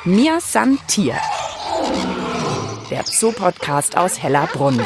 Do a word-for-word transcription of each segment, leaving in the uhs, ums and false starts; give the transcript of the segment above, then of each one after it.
Mir san Tier, der Zoo-Podcast aus Hellerbrunn.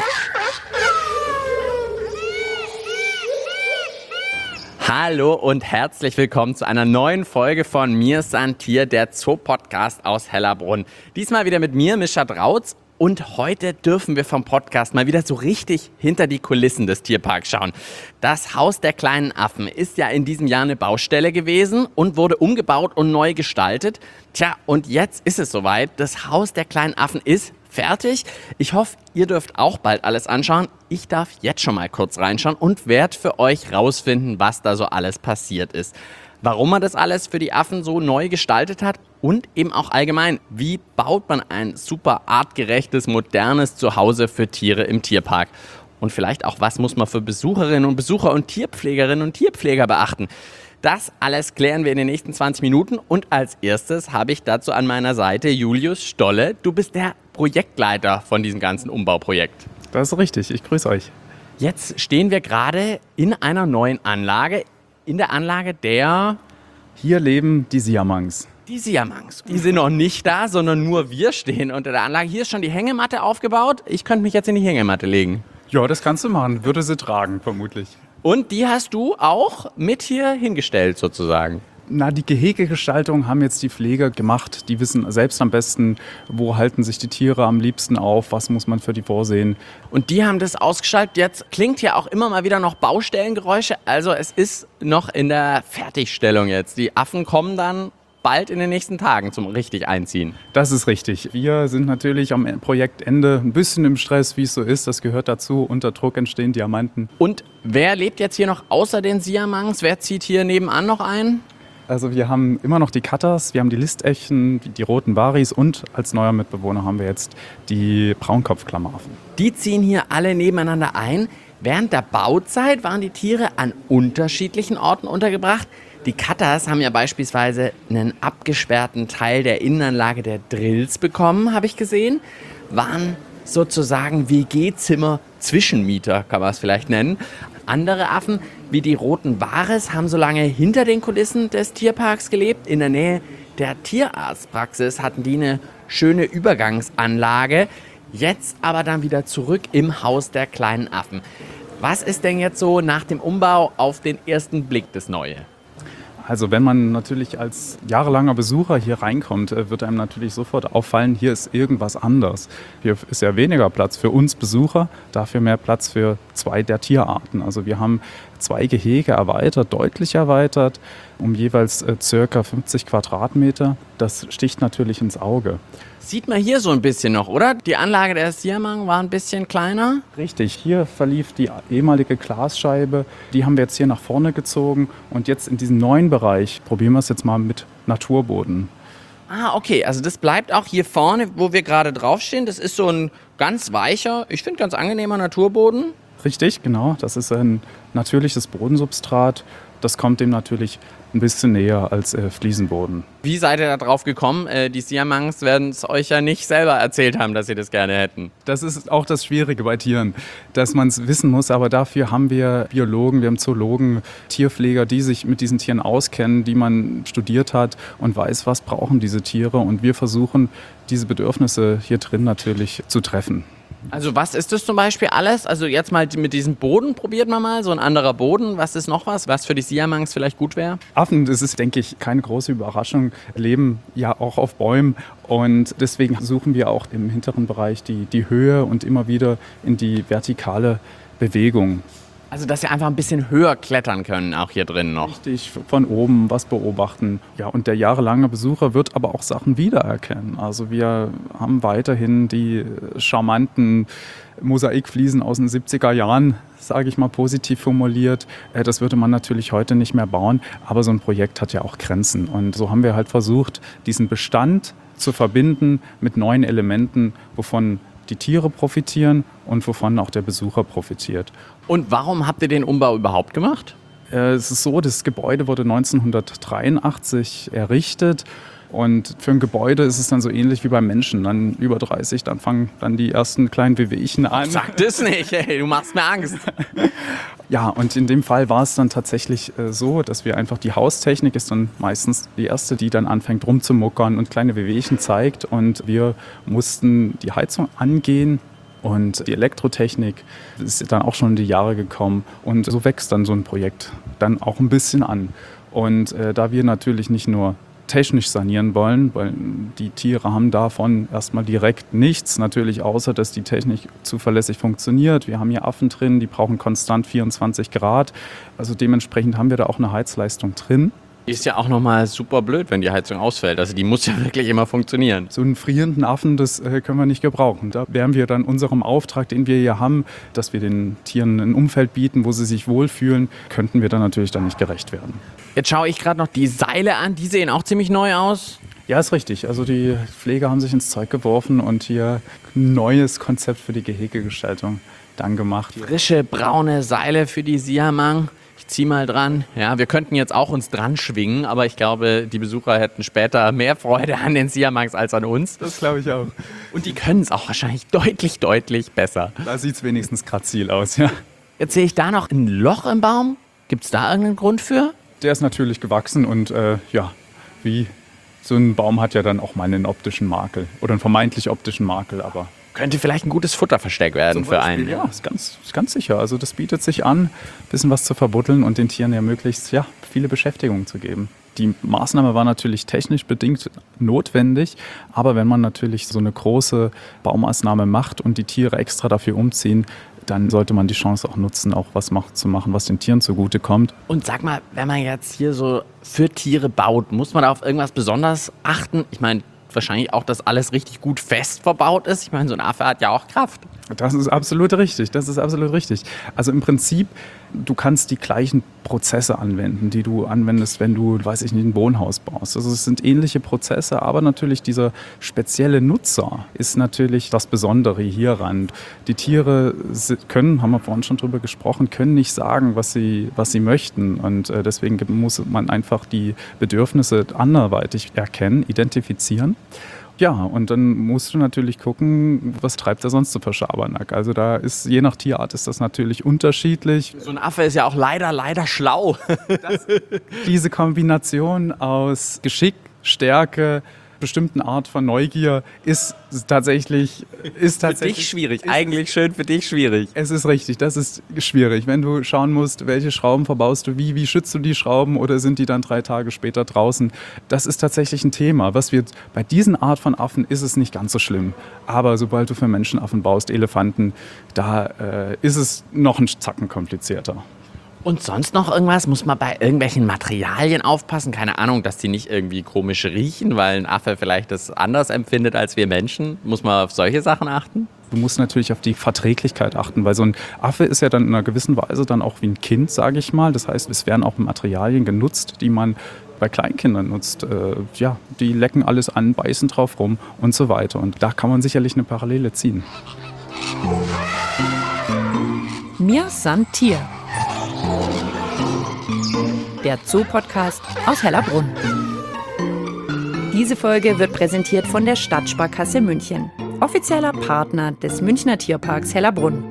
Hallo und herzlich willkommen zu einer neuen Folge von Mir san Tier, der Zoo-Podcast aus Hellerbrunn. Diesmal wieder mit mir, Mischa Drautz. Und heute dürfen wir vom Podcast mal wieder so richtig hinter die Kulissen des Tierparks schauen. Das Haus der kleinen Affen ist ja in diesem Jahr eine Baustelle gewesen und wurde umgebaut und neu gestaltet. Tja, und jetzt ist es soweit. Das Haus der kleinen Affen ist fertig. Ich hoffe, ihr dürft auch bald alles anschauen. Ich darf jetzt schon mal kurz reinschauen und werde für euch rausfinden, was da so alles passiert ist. Warum man das alles für die Affen so neu gestaltet hat und eben auch allgemein, wie baut man ein super artgerechtes, modernes Zuhause für Tiere im Tierpark. Und vielleicht auch, was muss man für Besucherinnen und Besucher und Tierpflegerinnen und Tierpfleger beachten. Das alles klären wir in den nächsten zwanzig Minuten und als erstes habe ich dazu an meiner Seite Julius Stolle. Du bist der Projektleiter von diesem ganzen Umbauprojekt. Das ist richtig, ich grüße euch. Jetzt stehen wir gerade in einer neuen Anlage. In der Anlage der... Hier leben die Siamangs. Die Siamangs. Die sind noch nicht da, sondern nur wir stehen unter der Anlage. Hier ist schon die Hängematte aufgebaut. Ich könnte mich jetzt in die Hängematte legen. Ja, das kannst du machen. Würde sie tragen, vermutlich. Und die hast du auch mit hier hingestellt, sozusagen? Na, die Gehegegestaltung haben jetzt die Pfleger gemacht. Die wissen selbst am besten, wo halten sich die Tiere am liebsten auf, was muss man für die vorsehen. Und die haben das ausgestaltet. Jetzt klingt hier auch immer mal wieder noch Baustellengeräusche. Also es ist noch in der Fertigstellung jetzt. Die Affen kommen dann bald in den nächsten Tagen zum richtig Einziehen. Das ist richtig. Wir sind natürlich am Projektende ein bisschen im Stress, wie es so ist. Das gehört dazu. Unter Druck entstehen Diamanten. Und wer lebt jetzt hier noch außer den Siamangs? Wer zieht hier nebenan noch ein? Also wir haben immer noch die Katas, wir haben die Listechen, die roten Baris und als neuer Mitbewohner haben wir jetzt die Braunkopfklammeraffen. Die ziehen hier alle nebeneinander ein. Während der Bauzeit waren die Tiere an unterschiedlichen Orten untergebracht. Die Katas haben ja beispielsweise einen abgesperrten Teil der Innenanlage der Drills bekommen, habe ich gesehen. Waren sozusagen W G-Zimmer Zwischenmieter, kann man es vielleicht nennen. Andere Affen, wie die roten Wares, haben so lange hinter den Kulissen des Tierparks gelebt. In der Nähe der Tierarztpraxis hatten die eine schöne Übergangsanlage. Jetzt aber dann wieder zurück im Haus der kleinen Affen. Was ist denn jetzt so nach dem Umbau auf den ersten Blick das Neue? Also wenn man natürlich als jahrelanger Besucher hier reinkommt, wird einem natürlich sofort auffallen, hier ist irgendwas anders. Hier ist ja weniger Platz für uns Besucher, dafür mehr Platz für zwei der Tierarten. Also wir haben zwei Gehege erweitert, deutlich erweitert, um jeweils äh, circa fünfzig Quadratmeter. Das sticht natürlich ins Auge. Sieht man hier so ein bisschen noch, oder? Die Anlage der Siamang war ein bisschen kleiner. Richtig, hier verlief die ehemalige Glasscheibe. Die haben wir jetzt hier nach vorne gezogen. Und jetzt in diesem neuen Bereich probieren wir es jetzt mal mit Naturboden. Ah, okay. Also das bleibt auch hier vorne, wo wir gerade draufstehen. Das ist so ein ganz weicher, ich finde ganz angenehmer Naturboden. Richtig, genau. Das ist ein natürliches Bodensubstrat. Das kommt dem natürlich ein bisschen näher als äh, Fliesenboden. Wie seid ihr da drauf gekommen? Äh, die Siamangs werden es euch ja nicht selber erzählt haben, dass sie das gerne hätten. Das ist auch das Schwierige bei Tieren, dass man es wissen muss. Aber dafür haben wir Biologen, wir haben Zoologen, Tierpfleger, die sich mit diesen Tieren auskennen, die man studiert hat und weiß, was brauchen diese Tiere. Und wir versuchen, diese Bedürfnisse hier drin natürlich zu treffen. Also was ist das zum Beispiel alles? Also jetzt mal mit diesem Boden probiert man mal, so ein anderer Boden. Was ist noch was, was für die Siamangs vielleicht gut wäre? Affen, das ist, denke ich, keine große Überraschung, leben ja auch auf Bäumen. Und deswegen suchen wir auch im hinteren Bereich die, die Höhe und immer wieder in die vertikale Bewegung. Also dass sie einfach ein bisschen höher klettern können, auch hier drin noch. Richtig, von oben was beobachten. Ja, und der jahrelange Besucher wird aber auch Sachen wiedererkennen. Also wir haben weiterhin die charmanten Mosaikfliesen aus den siebziger Jahren, sage ich mal positiv formuliert. Das würde man natürlich heute nicht mehr bauen, aber so ein Projekt hat ja auch Grenzen. Und so haben wir halt versucht, diesen Bestand zu verbinden mit neuen Elementen, wovon die Tiere profitieren und wovon auch der Besucher profitiert. Und warum habt ihr den Umbau überhaupt gemacht? Äh, es ist so, das Gebäude wurde neunzehnhundertdreiundachtzig errichtet. Und für ein Gebäude ist es dann so ähnlich wie beim Menschen. Dann über dreißig, dann fangen dann die ersten kleinen Wehwehchen an. Sag das nicht, ey, du machst mir Angst. Ja, und in dem Fall war es dann tatsächlich äh, so, dass wir einfach, die Haustechnik ist dann meistens die erste, die dann anfängt rumzumuckern und kleine Wehwehchen zeigt. Und wir mussten die Heizung angehen. Und die Elektrotechnik ist dann auch schon in die Jahre gekommen. Und so wächst dann so ein Projekt dann auch ein bisschen an. Und äh, da wir natürlich nicht nur technisch sanieren wollen, weil die Tiere haben davon erstmal direkt nichts, natürlich außer, dass die Technik zuverlässig funktioniert. Wir haben hier Affen drin, die brauchen konstant vierundzwanzig Grad. Also dementsprechend haben wir da auch eine Heizleistung drin. Ist ja auch nochmal super blöd, wenn die Heizung ausfällt. Also die muss ja wirklich immer funktionieren. So einen frierenden Affen, das äh, können wir nicht gebrauchen. Da wären wir dann unserem Auftrag, den wir hier haben, dass wir den Tieren ein Umfeld bieten, wo sie sich wohlfühlen, könnten wir dann natürlich dann nicht gerecht werden. Jetzt schaue ich gerade noch die Seile an. Die sehen auch ziemlich neu aus. Ja, ist richtig. Also die Pfleger haben sich ins Zeug geworfen und hier ein neues Konzept für die Gehegegestaltung dann gemacht. Frische braune Seile für die Siamang. Ich zieh mal dran. Ja, wir könnten jetzt auch uns dran schwingen, aber ich glaube, die Besucher hätten später mehr Freude an den Siamangs als an uns. Das glaube ich auch. Und die können es auch wahrscheinlich deutlich, deutlich besser. Da sieht es wenigstens grazil aus, ja. Jetzt sehe ich da noch ein Loch im Baum. Gibt es da irgendeinen Grund für? Der ist natürlich gewachsen und äh, ja, wie so ein Baum hat ja dann auch mal einen optischen Makel oder einen vermeintlich optischen Makel, aber könnte vielleicht ein gutes Futterversteck werden für einen. Ja, ist ganz, ist ganz sicher. Also das bietet sich an, ein bisschen was zu verbuddeln und den Tieren ja möglichst ja, viele Beschäftigungen zu geben. Die Maßnahme war natürlich technisch bedingt notwendig, aber wenn man natürlich so eine große Baumaßnahme macht und die Tiere extra dafür umziehen, dann sollte man die Chance auch nutzen, auch was macht, zu machen, was den Tieren zugutekommt. Und sag mal, wenn man jetzt hier so für Tiere baut, muss man da auf irgendwas besonders achten? Ich meine, wahrscheinlich auch, dass alles richtig gut fest verbaut ist. Ich meine, so ein Affe hat ja auch Kraft. Das ist absolut richtig, das ist absolut richtig. Also im Prinzip, du kannst die gleichen Prozesse anwenden, die du anwendest, wenn du, weiß ich nicht, ein Wohnhaus baust. Also es sind ähnliche Prozesse, aber natürlich dieser spezielle Nutzer ist natürlich das Besondere hieran. Die Tiere können, haben wir vorhin schon drüber gesprochen, können nicht sagen, was sie, was sie möchten. Und deswegen muss man einfach die Bedürfnisse anderweitig erkennen, identifizieren. Ja, und dann musst du natürlich gucken, was treibt er sonst so für Schabernack. Also da ist, je nach Tierart ist das natürlich unterschiedlich. So ein Affe ist ja auch leider, leider schlau. Das, diese Kombination aus Geschick, Stärke, bestimmten Art von Neugier ist tatsächlich... Ist tatsächlich für dich schwierig, ist, eigentlich schön, für dich schwierig. Es ist richtig, das ist schwierig. Wenn du schauen musst, welche Schrauben verbaust du, wie, wie schützt du die Schrauben oder sind die dann drei Tage später draußen, das ist tatsächlich ein Thema. Was wir, bei diesen Art von Affen ist es nicht ganz so schlimm. Aber sobald du für Menschenaffen baust, Elefanten, da äh, ist es noch ein Zacken komplizierter. Und sonst noch irgendwas? Muss man bei irgendwelchen Materialien aufpassen? Keine Ahnung, dass die nicht irgendwie komisch riechen, weil ein Affe vielleicht das anders empfindet als wir Menschen. Muss man auf solche Sachen achten? Du musst natürlich auf die Verträglichkeit achten, weil so ein Affe ist ja dann in einer gewissen Weise dann auch wie ein Kind, sage ich mal. Das heißt, es werden auch Materialien genutzt, die man bei Kleinkindern nutzt. Äh, ja, die lecken alles an, beißen drauf rum und so weiter. Und da kann man sicherlich eine Parallele ziehen. Mir san Tier. Der Zoo-Podcast aus Hellerbrunn. Diese Folge wird präsentiert von der Stadtsparkasse München, offizieller Partner des Münchner Tierparks Hellerbrunn.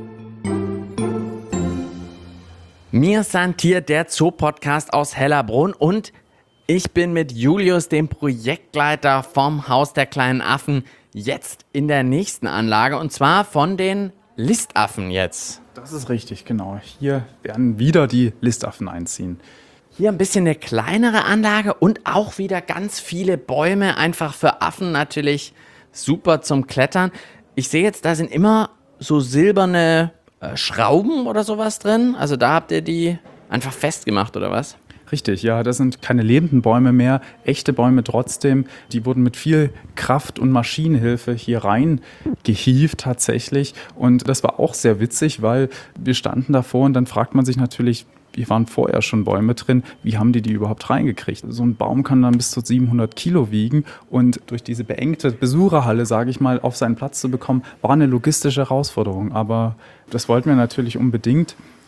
Mir san Tier, der Zoo-Podcast aus Hellerbrunn, und ich bin mit Julius, dem Projektleiter vom Haus der kleinen Affen, jetzt in der nächsten Anlage, und zwar von den Listaffen jetzt. Das ist richtig, genau. Hier werden wieder die Listaffen einziehen. Hier ein bisschen eine kleinere Anlage und auch wieder ganz viele Bäume, einfach für Affen natürlich super zum Klettern. Ich sehe jetzt, da sind immer so silberne äh, Schrauben oder sowas drin. Also da habt ihr die einfach festgemacht oder was? Richtig, ja, das sind keine lebenden Bäume mehr, echte Bäume trotzdem. Die wurden mit viel Kraft und Maschinenhilfe hier rein gehievt tatsächlich. Und das war auch sehr witzig, weil wir standen davor und dann fragt man sich natürlich, hier waren vorher schon Bäume drin, wie haben die die überhaupt reingekriegt? So ein Baum kann dann bis zu siebenhundert Kilo wiegen und durch diese beengte Besucherhalle, sage ich mal, auf seinen Platz zu bekommen, war eine logistische Herausforderung. Aber das wollten wir natürlich unbedingt.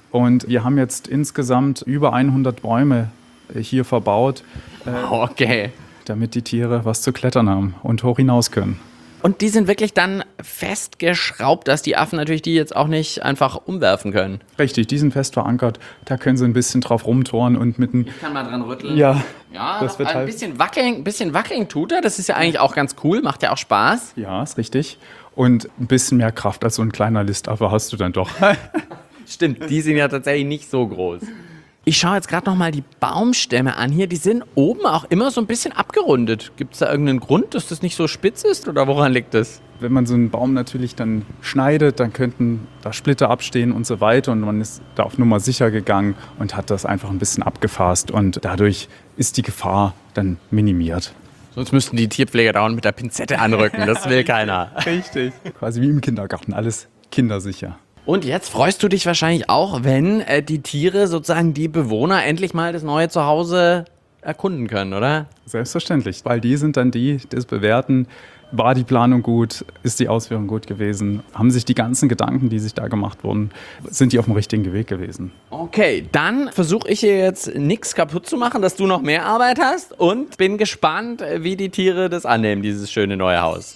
Und wir haben jetzt insgesamt über hundert Bäume hier verbaut, Wow, okay. damit die Tiere was zu klettern haben und hoch hinaus können. Und die sind wirklich dann festgeschraubt, dass die Affen natürlich die jetzt auch nicht einfach umwerfen können. Richtig, die sind fest verankert. Da können sie ein bisschen drauf rumtoren und mit einem... Ich kann mal dran rütteln. Ja, Ja, das wird ein halt... bisschen wackeln, bisschen wackeln tut er. Das ist ja eigentlich auch ganz cool, macht ja auch Spaß. Ja, ist richtig. Und ein bisschen mehr Kraft als so ein kleiner Listaffe hast du dann doch. Stimmt, die sind ja tatsächlich nicht so groß. Ich schaue jetzt gerade noch mal die Baumstämme an hier. Die sind oben auch immer so ein bisschen abgerundet. Gibt es da irgendeinen Grund, dass das nicht so spitz ist oder woran liegt das? Wenn man so einen Baum natürlich dann schneidet, dann könnten da Splitter abstehen und so weiter. Und man ist da auf Nummer sicher gegangen und hat das einfach ein bisschen abgefasst. Und dadurch ist die Gefahr dann minimiert. Sonst müssten die Tierpfleger dauernd mit der Pinzette anrücken. Das will keiner. Richtig. Quasi wie im Kindergarten, alles kindersicher. Und jetzt freust du dich wahrscheinlich auch, wenn äh, die Tiere, sozusagen die Bewohner, endlich mal das neue Zuhause erkunden können, oder? Selbstverständlich, weil die sind dann die, die das bewerten. War die Planung gut? Ist die Ausführung gut gewesen? Haben sich die ganzen Gedanken, die sich da gemacht wurden, sind die auf dem richtigen Weg gewesen? Okay, dann versuche ich hier jetzt nichts kaputt zu machen, dass du noch mehr Arbeit hast und bin gespannt, wie die Tiere das annehmen, dieses schöne neue Haus.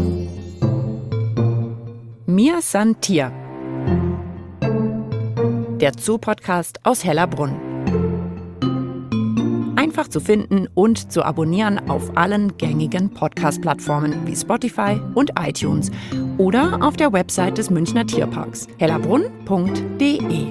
Mir san Tier. Der Zoo-Podcast aus Hellerbrunn. Einfach zu finden und zu abonnieren auf allen gängigen Podcast-Plattformen wie Spotify und iTunes oder auf der Website des Münchner Tierparks hellerbrunn punkt de.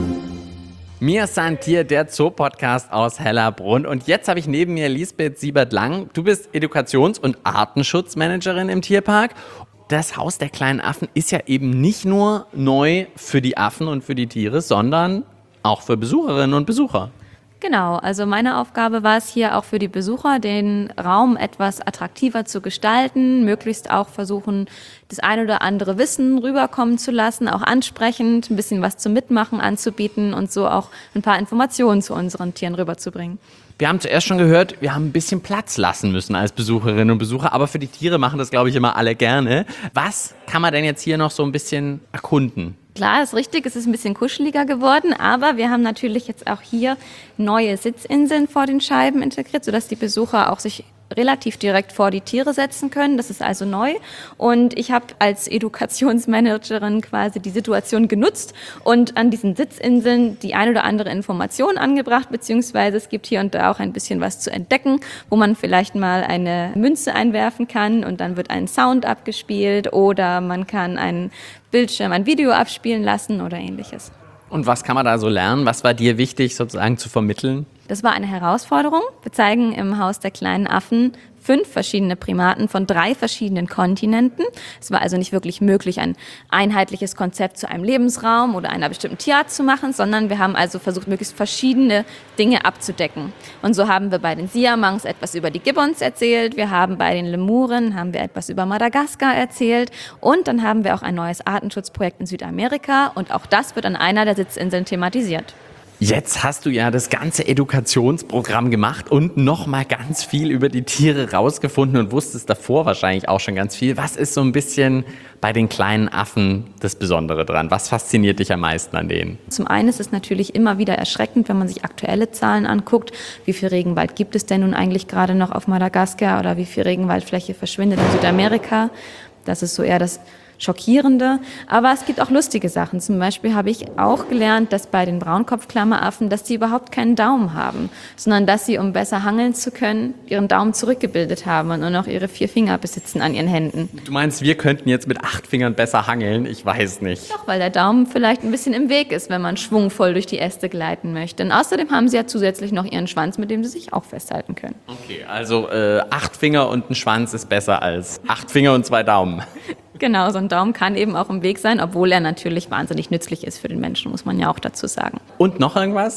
Mir san Tier, der Zoo-Podcast aus Hellerbrunn. Und jetzt habe ich neben mir Lisbeth Siebert-Lang. Du bist Edukations- und Artenschutzmanagerin im Tierpark. Das Haus der kleinen Affen ist ja eben nicht nur neu für die Affen und für die Tiere, sondern auch für Besucherinnen und Besucher. Genau, also meine Aufgabe war es hier auch für die Besucher, den Raum etwas attraktiver zu gestalten, möglichst auch versuchen, das ein oder andere Wissen rüberkommen zu lassen, auch ansprechend, ein bisschen was zum Mitmachen anzubieten und so auch ein paar Informationen zu unseren Tieren rüberzubringen. Wir haben zuerst schon gehört, wir haben ein bisschen Platz lassen müssen als Besucherinnen und Besucher, aber für die Tiere machen das, glaube ich, immer alle gerne. Was kann man denn jetzt hier noch so ein bisschen erkunden? Klar, ist richtig, es ist ein bisschen kuscheliger geworden, aber wir haben natürlich jetzt auch hier neue Sitzinseln vor den Scheiben integriert, sodass die Besucher auch sich relativ direkt vor die Tiere setzen können. Das ist also neu. Und ich habe als Edukationsmanagerin quasi die Situation genutzt und an diesen Sitzinseln die ein oder andere Information angebracht, beziehungsweise es gibt hier und da auch ein bisschen was zu entdecken, wo man vielleicht mal eine Münze einwerfen kann und dann wird ein Sound abgespielt oder man kann einen Bildschirm, ein Video abspielen lassen oder ähnliches. Und was kann man da so lernen? Was war dir wichtig sozusagen zu vermitteln? Das war eine Herausforderung. Wir zeigen im Haus der kleinen Affen fünf verschiedene Primaten von drei verschiedenen Kontinenten. Es war also nicht wirklich möglich, ein einheitliches Konzept zu einem Lebensraum oder einer bestimmten Tierart zu machen, sondern wir haben also versucht, möglichst verschiedene Dinge abzudecken. Und so haben wir bei den Siamangs etwas über die Gibbons erzählt, wir haben bei den Lemuren haben wir etwas über Madagaskar erzählt und dann haben wir auch ein neues Artenschutzprojekt in Südamerika und auch das wird an einer der Sitzinseln thematisiert. Jetzt hast du ja das ganze Edukationsprogramm gemacht und noch mal ganz viel über die Tiere rausgefunden und wusstest davor wahrscheinlich auch schon ganz viel. Was ist so ein bisschen bei den kleinen Affen das Besondere dran? Was fasziniert dich am meisten an denen? Zum einen ist es natürlich immer wieder erschreckend, wenn man sich aktuelle Zahlen anguckt. Wie viel Regenwald gibt es denn nun eigentlich gerade noch auf Madagaskar oder wie viel Regenwaldfläche verschwindet in Südamerika? Das ist so eher das Schockierende, aber es gibt auch lustige Sachen. Zum Beispiel habe ich auch gelernt, dass bei den Braunkopfklammeraffen, dass die überhaupt keinen Daumen haben, sondern dass sie, um besser hangeln zu können, ihren Daumen zurückgebildet haben und nur noch ihre vier Finger besitzen an ihren Händen. Du meinst, wir könnten jetzt mit acht Fingern besser hangeln? Ich weiß nicht. Doch, weil der Daumen vielleicht ein bisschen im Weg ist, wenn man schwungvoll durch die Äste gleiten möchte. Und außerdem haben sie ja zusätzlich noch ihren Schwanz, mit dem sie sich auch festhalten können. Okay, also äh, acht Finger und ein Schwanz ist besser als acht Finger und zwei Daumen. Genau, so ein Daumen kann eben auch im Weg sein, obwohl er natürlich wahnsinnig nützlich ist für den Menschen, muss man ja auch dazu sagen. Und noch irgendwas?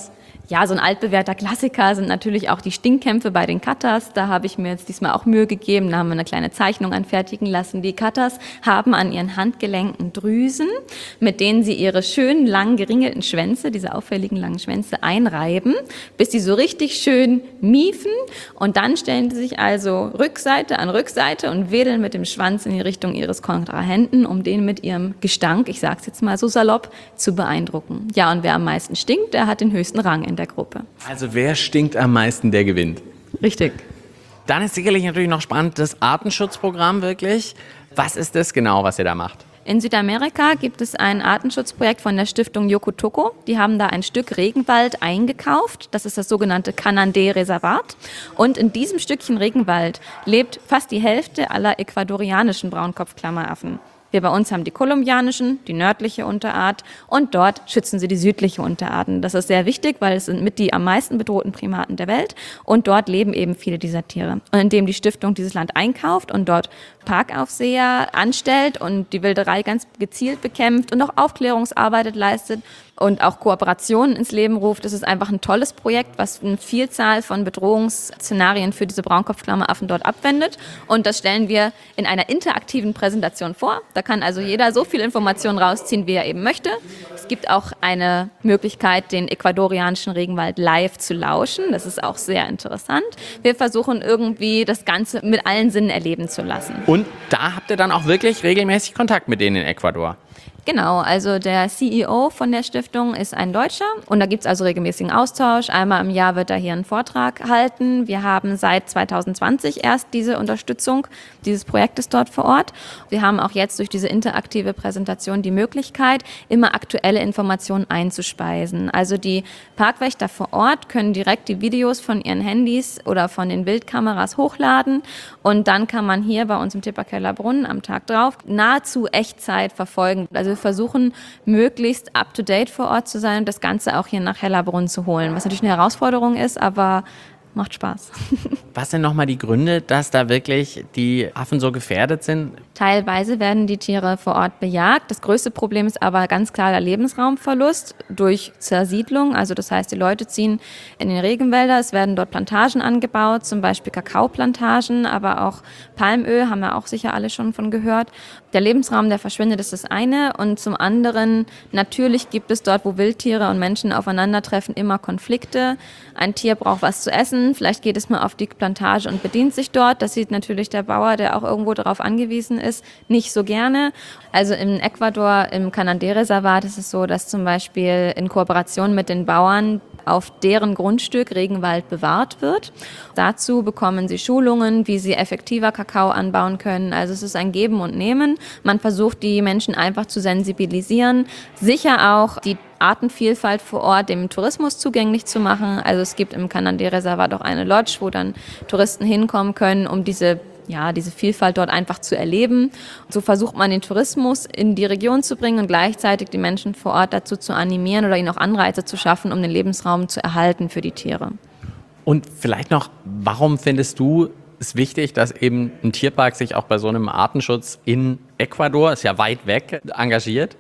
Ja, so ein altbewährter Klassiker sind natürlich auch die Stinkkämpfe bei den Katas. Da habe ich mir jetzt diesmal auch Mühe gegeben. Da haben wir eine kleine Zeichnung anfertigen lassen. Die Katas haben an ihren Handgelenken Drüsen, mit denen sie ihre schönen, langen, geringelten Schwänze, diese auffälligen langen Schwänze, einreiben, bis die so richtig schön miefen. Und dann stellen sie sich also Rückseite an Rückseite und wedeln mit dem Schwanz in die Richtung ihres Kontrahenten, um den mit ihrem Gestank, ich sage es jetzt mal so salopp, zu beeindrucken. Ja, und wer am meisten stinkt, der hat den höchsten Rang in der Gruppe. Also wer stinkt am meisten, der gewinnt. Richtig. Dann ist sicherlich natürlich noch spannend das Artenschutzprogramm wirklich. Was ist das genau, was ihr da macht? In Südamerika gibt es ein Artenschutzprojekt von der Stiftung Yokotoco. Die haben da ein Stück Regenwald eingekauft. Das ist das sogenannte Canandé-Reservat. Und in diesem Stückchen Regenwald lebt fast die Hälfte aller ecuadorianischen Braunkopfklammeraffen. Wir bei uns haben die kolumbianischen, die nördliche Unterart und dort schützen sie die südliche Unterarten. Das ist sehr wichtig, weil es sind mit die am meisten bedrohten Primaten der Welt und dort leben eben viele dieser Tiere. Und indem die Stiftung dieses Land einkauft und dort Parkaufseher anstellt und die Wilderei ganz gezielt bekämpft und auch Aufklärungsarbeit leistet und auch Kooperationen ins Leben ruft, ist es einfach ein tolles Projekt, was eine Vielzahl von Bedrohungsszenarien für diese Braunkopfklammeraffen dort abwendet. Und das stellen wir in einer interaktiven Präsentation vor. Da kann also jeder so viel Informationen rausziehen, wie er eben möchte. Es gibt auch eine Möglichkeit, den ecuadorianischen Regenwald live zu lauschen. Das ist auch sehr interessant. Wir versuchen irgendwie das Ganze mit allen Sinnen erleben zu lassen. Und da habt ihr dann auch wirklich regelmäßig Kontakt mit denen in Ecuador? Genau, also der C E O von der Stiftung ist ein Deutscher und da gibt es also regelmäßigen Austausch. Einmal im Jahr wird er hier einen Vortrag halten. Wir haben seit zwanzig zwanzig erst diese Unterstützung dieses Projektes dort vor Ort. Wir haben auch jetzt durch diese interaktive Präsentation die Möglichkeit, immer aktuelle Informationen einzuspeisen. Also die Parkwächter vor Ort können direkt die Videos von ihren Handys oder von den Bildkameras hochladen und dann kann man hier bei uns im Tierpark Hellerbrunn am Tag drauf nahezu Echtzeit verfolgen. Also wir versuchen, möglichst up-to-date vor Ort zu sein und das Ganze auch hier nach Hellerbrunn zu holen, was natürlich eine Herausforderung ist, aber macht Spaß. Was sind nochmal die Gründe, dass da wirklich die Affen so gefährdet sind? Teilweise werden die Tiere vor Ort bejagt. Das größte Problem ist aber ganz klar der Lebensraumverlust durch Zersiedlung. Also das heißt, die Leute ziehen in den Regenwälder, es werden dort Plantagen angebaut, zum Beispiel Kakaoplantagen, aber auch Palmöl, haben wir auch sicher alle schon von gehört. Der Lebensraum, der verschwindet, ist das eine. Und zum anderen, natürlich gibt es dort, wo Wildtiere und Menschen aufeinandertreffen, immer Konflikte. Ein Tier braucht was zu essen, vielleicht geht es mal auf die Plantage und bedient sich dort. Das sieht natürlich der Bauer, der auch irgendwo darauf angewiesen ist, nicht so gerne. Also in Ecuador, im Canandé-Reservat ist es so, dass zum Beispiel in Kooperation mit den Bauern auf deren Grundstück Regenwald bewahrt wird. Dazu bekommen sie Schulungen, wie sie effektiver Kakao anbauen können. Also es ist ein Geben und Nehmen. Man versucht, die Menschen einfach zu sensibilisieren, sicher auch die Artenvielfalt vor Ort dem Tourismus zugänglich zu machen. Also es gibt im Canandé-Reservat auch eine Lodge, wo dann Touristen hinkommen können, um diese ja, diese Vielfalt dort einfach zu erleben. So versucht man den Tourismus in die Region zu bringen und gleichzeitig die Menschen vor Ort dazu zu animieren oder ihnen auch Anreize zu schaffen, um den Lebensraum zu erhalten für die Tiere. Und vielleicht noch, warum findest du es wichtig, dass eben ein Tierpark sich auch bei so einem Artenschutz in Ecuador, ist ja weit weg, engagiert?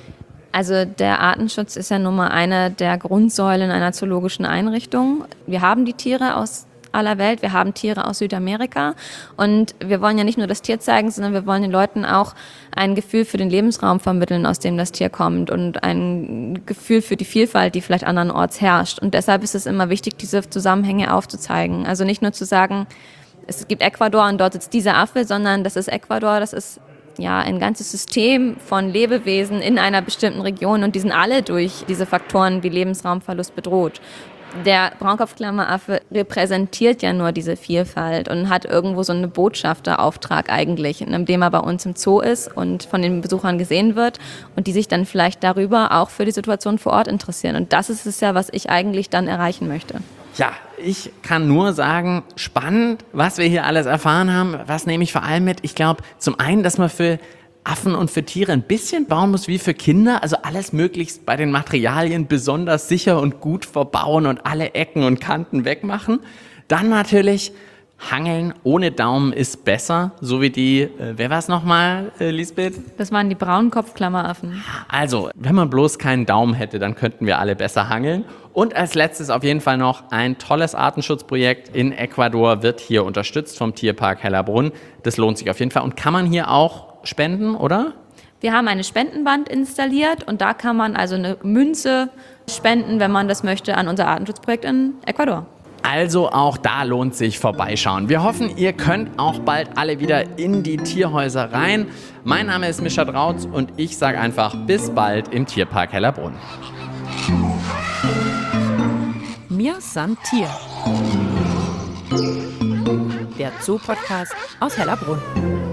Also der Artenschutz ist ja nun mal eine der Grundsäulen einer zoologischen Einrichtung. Wir haben die Tiere aus aller Welt. Wir haben Tiere aus Südamerika und wir wollen ja nicht nur das Tier zeigen, sondern wir wollen den Leuten auch ein Gefühl für den Lebensraum vermitteln, aus dem das Tier kommt und ein Gefühl für die Vielfalt, die vielleicht andernorts herrscht. Und deshalb ist es immer wichtig, diese Zusammenhänge aufzuzeigen. Also nicht nur zu sagen, es gibt Ecuador und dort sitzt dieser Affe, sondern das ist Ecuador, das ist ja ein ganzes System von Lebewesen in einer bestimmten Region und die sind alle durch diese Faktoren wie Lebensraumverlust bedroht. Der Braunkopfklammeraffe repräsentiert ja nur diese Vielfalt und hat irgendwo so einen Botschafterauftrag eigentlich, in dem er bei uns im Zoo ist und von den Besuchern gesehen wird und die sich dann vielleicht darüber auch für die Situation vor Ort interessieren. Und das ist es ja, was ich eigentlich dann erreichen möchte. Ja, ich kann nur sagen, spannend, was wir hier alles erfahren haben. Was nehme ich vor allem mit? Ich glaube, zum einen, dass man für Affen und für Tiere ein bisschen bauen muss wie für Kinder, also alles möglichst bei den Materialien besonders sicher und gut verbauen und alle Ecken und Kanten wegmachen. Dann natürlich Hangeln ohne Daumen ist besser, so wie die, äh, wer war es nochmal, äh, Lisbeth? Das waren die Braunkopfklammeraffen. Also, wenn man bloß keinen Daumen hätte, dann könnten wir alle besser hangeln. Und als letztes auf jeden Fall noch ein tolles Artenschutzprojekt in Ecuador wird hier unterstützt vom Tierpark Hellerbrunn. Das lohnt sich auf jeden Fall. Und kann man hier auch spenden, oder? Wir haben eine Spendenwand installiert und da kann man also eine Münze spenden, wenn man das möchte, an unser Artenschutzprojekt in Ecuador. Also auch da lohnt sich vorbeischauen. Wir hoffen, ihr könnt auch bald alle wieder in die Tierhäuser rein. Mein Name ist Mischa Drautz und ich sage einfach bis bald im Tierpark Hellerbrunn. Mir san Tier. Der Zoo-Podcast aus Hellerbrunn.